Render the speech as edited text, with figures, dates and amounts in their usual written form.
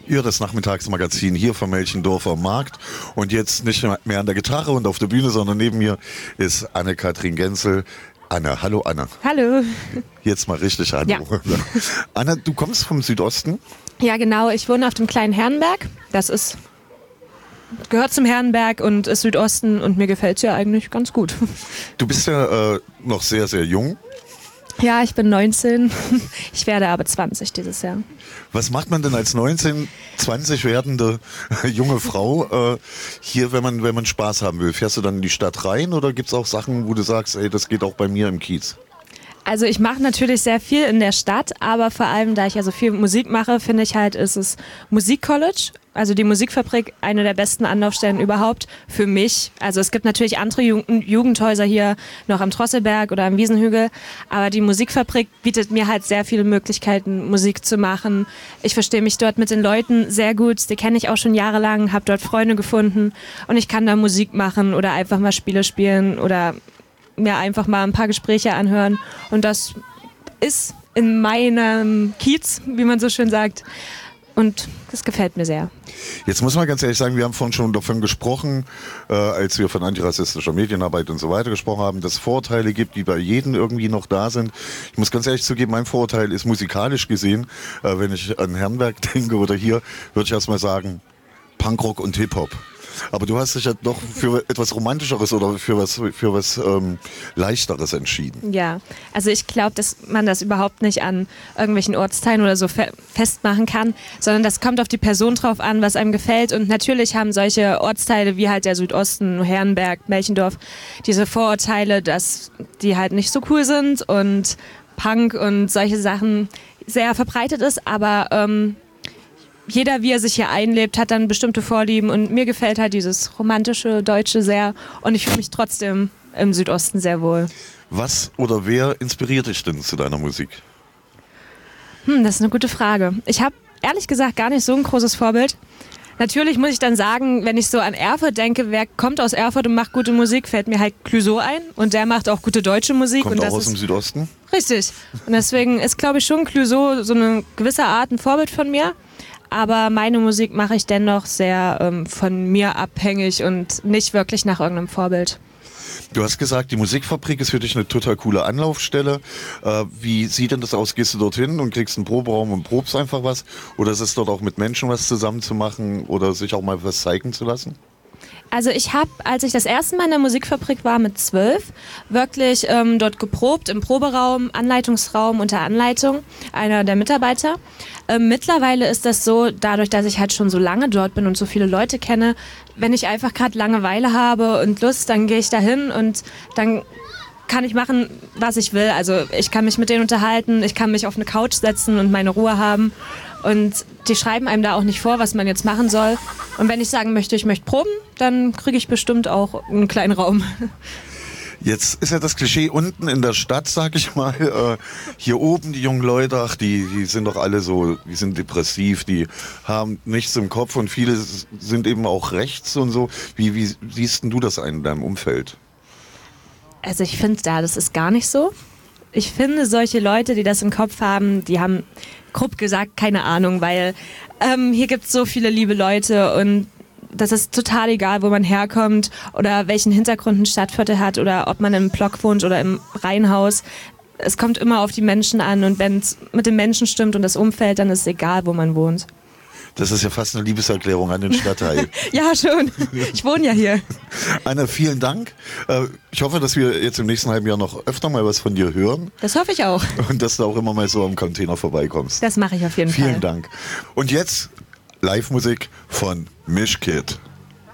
Ihr das Nachmittagsmagazin hier vom Melchendorfer Markt und jetzt nicht mehr an der Gitarre und auf der Bühne, sondern neben mir ist Anne-Kathrin Genzel. Anne, hallo Anne. Hallo. Jetzt mal richtig hallo. Ja. Anne, du kommst vom Südosten? Ja genau, ich wohne auf dem kleinen Herrenberg. Gehört zum Herrenberg und ist Südosten und mir gefällt es ja eigentlich ganz gut. Du bist ja noch sehr, sehr jung. Ja, ich bin 19. Ich werde aber 20 dieses Jahr. Was macht man denn als 19, 20 werdende junge Frau hier, wenn man Spaß haben will? Fährst du dann in die Stadt rein oder gibt es auch Sachen, wo du sagst, ey, das geht auch bei mir im Kiez? Also ich mache natürlich sehr viel in der Stadt, aber vor allem, da ich ja so viel Musik mache, finde ich halt, ist es Musikcollege, also die Musikfabrik, eine der besten Anlaufstellen überhaupt für mich. Also es gibt natürlich andere Jugendhäuser hier noch am Trosselberg oder am Wiesenhügel, aber die Musikfabrik bietet mir halt sehr viele Möglichkeiten, Musik zu machen. Ich verstehe mich dort mit den Leuten sehr gut, die kenne ich auch schon jahrelang, habe dort Freunde gefunden und ich kann da Musik machen oder einfach mal Spiele spielen oder mir einfach mal ein paar Gespräche anhören und das ist in meinem Kiez, wie man so schön sagt, und das gefällt mir sehr. Jetzt muss man ganz ehrlich sagen, wir haben vorhin schon davon gesprochen, als wir von antirassistischer Medienarbeit und so weiter gesprochen haben, dass es Vorurteile gibt, die bei jedem irgendwie noch da sind. Ich muss ganz ehrlich zugeben, mein Vorurteil ist musikalisch gesehen, wenn ich an Herrenberg denke oder hier, würde ich erstmal sagen, Punkrock und Hip-Hop. Aber du hast dich ja doch für etwas Romantischeres oder für was Leichteres entschieden. Ja, also ich glaube, dass man das überhaupt nicht an irgendwelchen Ortsteilen oder so festmachen kann, sondern das kommt auf die Person drauf an, was einem gefällt. Und natürlich haben solche Ortsteile wie halt der Südosten, Herrenberg, Melchendorf, diese Vorurteile, dass die halt nicht so cool sind und Punk und solche Sachen sehr verbreitet ist, aber jeder, wie er sich hier einlebt, hat dann bestimmte Vorlieben und mir gefällt halt dieses romantische Deutsche sehr und ich fühle mich trotzdem im Südosten sehr wohl. Was oder wer inspiriert dich denn zu deiner Musik? Das ist eine gute Frage. Ich habe ehrlich gesagt gar nicht so ein großes Vorbild. Natürlich muss ich dann sagen, wenn ich so an Erfurt denke, wer kommt aus Erfurt und macht gute Musik, fällt mir halt Clouseau ein und der macht auch gute deutsche Musik. Kommt und auch aus dem Südosten? Richtig. Und deswegen ist, glaube ich, schon Clouseau so eine gewisse Art ein Vorbild von mir. Aber meine Musik mache ich dennoch sehr von mir abhängig und nicht wirklich nach irgendeinem Vorbild. Du hast gesagt, die Musikfabrik ist für dich eine total coole Anlaufstelle. Wie sieht denn das aus? Gehst du dorthin und kriegst einen Proberaum und probst einfach was? Oder ist es dort auch mit Menschen was zusammen zu machen oder sich auch mal was zeigen zu lassen? Also ich habe, als ich das erste Mal in der Musikfabrik war mit 12, wirklich dort geprobt, im Proberaum, Anleitungsraum unter Anleitung einer der Mitarbeiter. Mittlerweile ist das so, dadurch, dass ich halt schon so lange dort bin und so viele Leute kenne, wenn ich einfach gerade Langeweile habe und Lust, dann gehe ich da hin und dann kann ich machen, was ich will. Also ich kann mich mit denen unterhalten, ich kann mich auf eine Couch setzen und meine Ruhe haben. Und die schreiben einem da auch nicht vor, was man jetzt machen soll. Und wenn ich sagen möchte, ich möchte proben, dann kriege ich bestimmt auch einen kleinen Raum. Jetzt ist ja das Klischee unten in der Stadt, sag ich mal, hier oben die jungen Leute, ach, die sind doch alle so, die sind depressiv, die haben nichts im Kopf und viele sind eben auch rechts und so. Wie siehst denn du das in deinem Umfeld? Also ich finde das ist gar nicht so. Ich finde, solche Leute, die das im Kopf haben, die haben grob gesagt keine Ahnung, weil hier gibt es so viele liebe Leute und das ist total egal, wo man herkommt oder welchen Hintergrund ein Stadtviertel hat oder ob man im Block wohnt oder im Reihenhaus. Es kommt immer auf die Menschen an und wenn es mit den Menschen stimmt und das Umfeld, dann ist es egal, wo man wohnt. Das ist ja fast eine Liebeserklärung an den Stadtteil. Ja, schon. Ich wohne ja hier. Anna, vielen Dank. Ich hoffe, dass wir jetzt im nächsten halben Jahr noch öfter mal was von dir hören. Das hoffe ich auch. Und dass du auch immer mal so am Container vorbeikommst. Das mache ich auf jeden Fall. Vielen Dank. Und jetzt Live-Musik von Mishkid.